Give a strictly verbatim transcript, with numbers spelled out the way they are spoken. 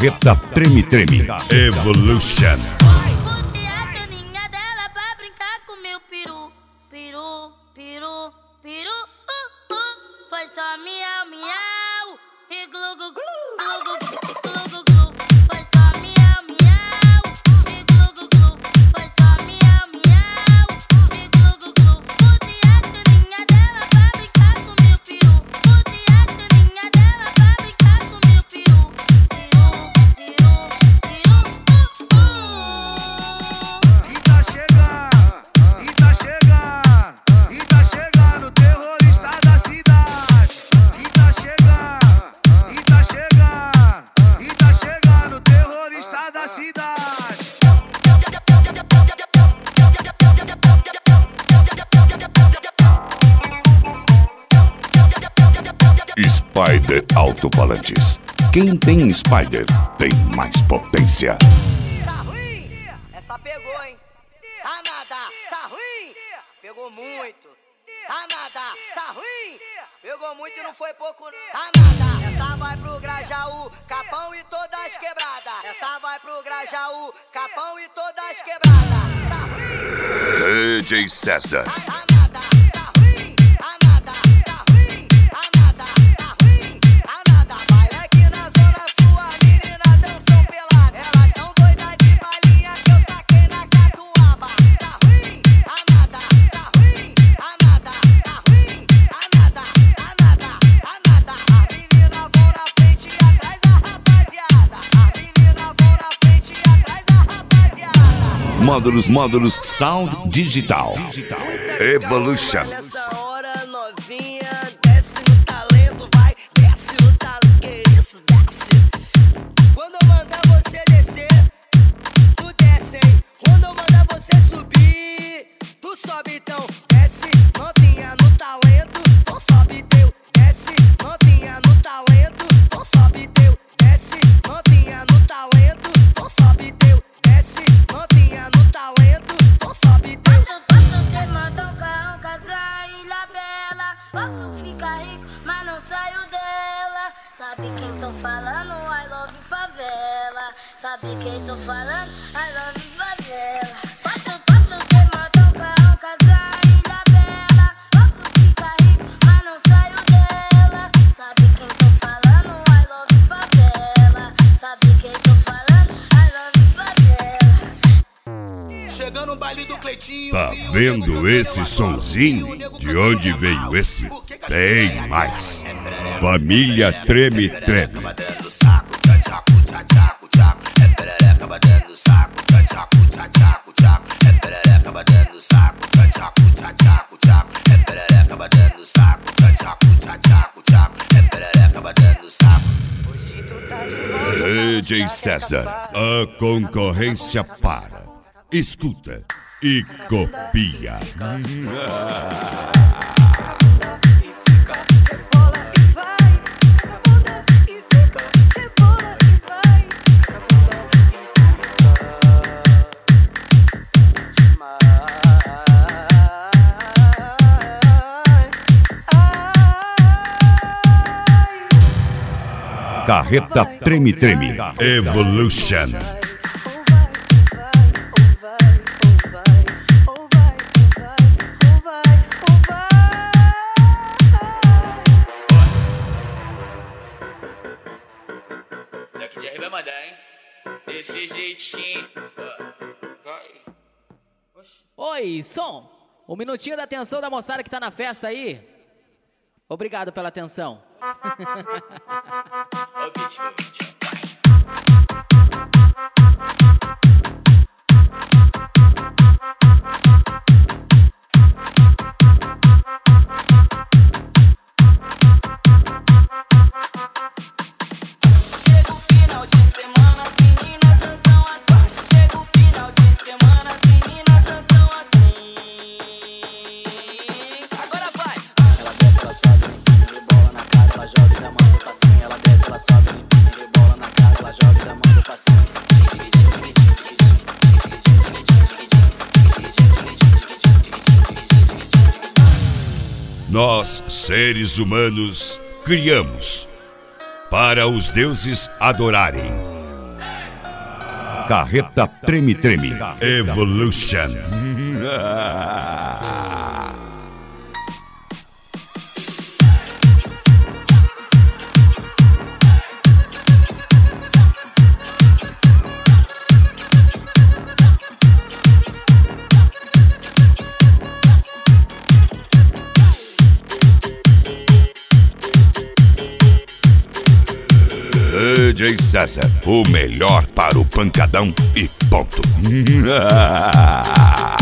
Carreta Treme Treme Evolution. Botei a chaninha dela pra brincar com meu peru. Peru, peru, peru, uh, uh. Foi só miau, miau e glu, glu, glu, glu, glu, glu, glu. Foi só miau, miau e glu, glu, glu. Foi só miau, miau e glu, glu, glu. Botei a chaninha dela pra brincar com meu peru. Botei a chaninha dela pra brincar com meu peru. Peru, peru, peru, uh, uh. E tá chegando, e tá chegando, e tá chegando o terrorista da cidade. E tá chegando, e tá chegando, e tá chegando o terrorista da cidade. Spider Alto-Falantes. Quem tem Spider tem mais potência. Tá ruim? Essa pegou, hein? Tá nada, tá ruim? Pegou muito. Tá nada, tá ruim? Pegou muito e não foi pouco, não. Tá nada. Essa vai pro Grajaú, Capão e todas quebradas. Essa vai pro Grajaú, Capão e todas quebradas. Tá ruim? D J César. Tá nada, tá ruim? Tá nada, tá ruim? Tá nada, tá ruim? Tá nada. Vai aqui na zona sul, as meninas dançam pelada. Elas tão doidas de balinha que eu taquei na catuaba. Tá ruim? Tá nada, tá ruim? Tá nada, tá ruim? Tá nada, tá nada, tá nada. As meninas vão na frente e atrás a rapaziada. As meninas vão na frente e atrás a rapaziada. Módulos, módulos, Sound Digital Evolution. Nessa hora novinha, desce no talento, vai, desce no talento, que isso, desce. Quando eu mandar você descer, tu desce, hein? Quando eu mandar você subir, tu sobe então, desce, novinha no talento, tu sobe teu, desce, novinha no talento, tu sobe teu, desce, novinha no talento, tu sobe teu, desce, novinha no talento, tu sobe teu. Posso ter mandar um carro, casar Ilha Bela. Posso ficar rico, mas não saio dela. Sabe quem tô falando? I love favela. Sabe quem tô falando? I love favela. Posso, posso ter mandar um carro, casar Ilha Bela. Posso ficar rico, mas não saio dela. Sabe quem tô falando? I love favela. Sabe quem tô falando? I love favela. Chegando no baile do Cleitinho. Tá vendo esse sonzinho? De onde veio esse? Tem mais. Família Treme Treme. Batendo saco, tchaco, tchaco, tchaco. É perereca batendo saco, tchaco, tchaco, tchaco. É perereca batendo saco, tchaco, tchaco, tchaco. É perereca batendo saco, tchaco, tchaco, tchaco. É perereca batendo saco. Hoje tu tá de volta. D J César, a concorrência para. Escuta e copia. Carreta Treme Treme Evolution. Daqui de R vai mandar, hein? Desse jeitinho. Vai. Oi, som. Um minutinho da atenção da moçada que tá na festa aí. Obrigado pela atenção. Ó o beat, meu beat. Chega o final de semana, as meninas dançam assim. Chega o final de semana, as meninas dançam assim. Agora vai! Ela desce, ela sobe, empina, rebola na cara, ela joga e dá manda passinho. Ela desce, ela sobe, empina, rebola na cara, ela joga e dá manda passinho. Nós, seres humanos, criamos para os deuses adorarem. Carreta Treme Treme Evolution. D J César, o melhor para o pancadão e ponto.